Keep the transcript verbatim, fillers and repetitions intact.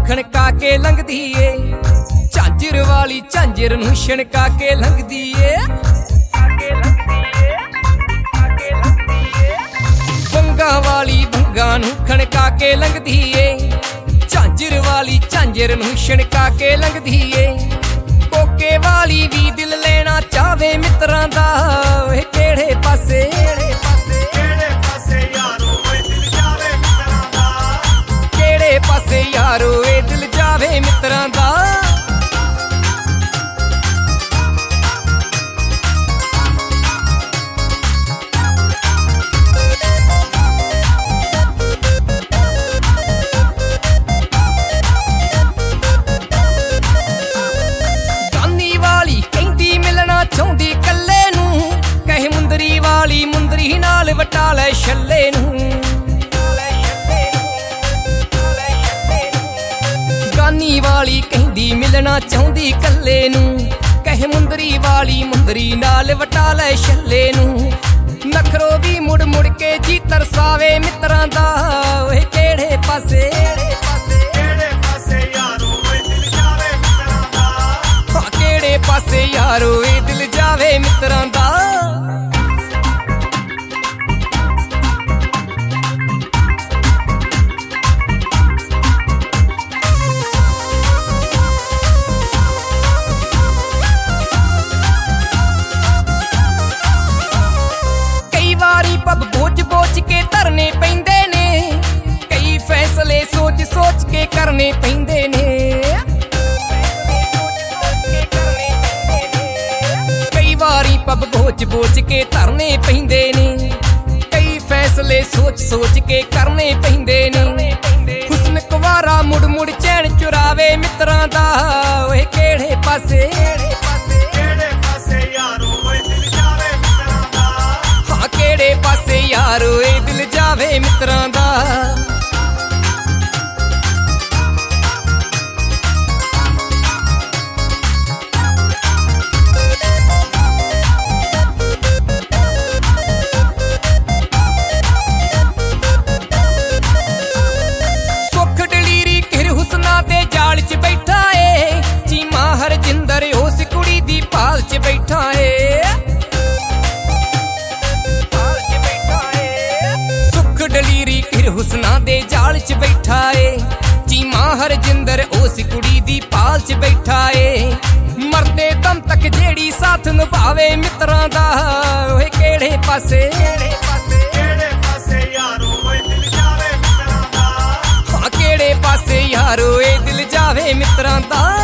खणका के लंघदी ए झांजर वाली झांजर नूं छणका के लंघदी ए बंगा वाली बंगा नूं खणका के लंघदी ए झांजर वाली झांजर नूं छणका के लंघदी ए कोके वाली भी दिल लेना चावे मित्रां दा ओए केड़े पासे केड़े पासे यारो वे दिल जावे मित्रां दा केड़े पासे यारो ए दिल जावे मित्रां दा चाहुंदी कल्ले नूं कहे मुंदरी वाली मुंदरी नाल वटा लै छल्ले नूं गानी वाली कहंदी मिलना चाहुंदी कल्ले नूं कहे मुंदरी वाली मुंदरी नाल वटा लै छल्ले नूं नखरो भी मुड़ मुड़ के जी तरसावे मित्रां दा ओए केड़े पासे केड़े पासे यारो वे दिल जावे मित्रां दा हां केड़े पासे यारो ए दिल जावे मित्रां दा कई वारी पग बोझ बोझ के धरने पैंदे ने कई फैसले सोच सोच के करने पैंदे ने पब बोझ बोझ के धरने पैंदे ने कई फैसले सोच सोच के करने पैंदे ने हुस्न कुवारा मुड़ मुड़ चैन चुरावे मित्रां दा ओए केड़े पासे केड़े पासे यारो वे दिल जावे मित्रां दा हां केड़े पासे यारो ए दिल जावे मित्रां दा जाल च बैठा है चीमा हरजिंदर उस कुड़ी दी पाल च बैठा है सुख डलीरी फिर हुसना दे जाल च बैठा है चीमा हरजिंदर उस कुड़ी दी पाल च बैठा है मरदे दम तक जेड़ी साथ निभावे मित्रां दा ओए केड़े पासे केड़े पासे यारो वे दिल जावे मित्रां दा हां केड़े पासे यारो ए दिल जावे मित्रां दा।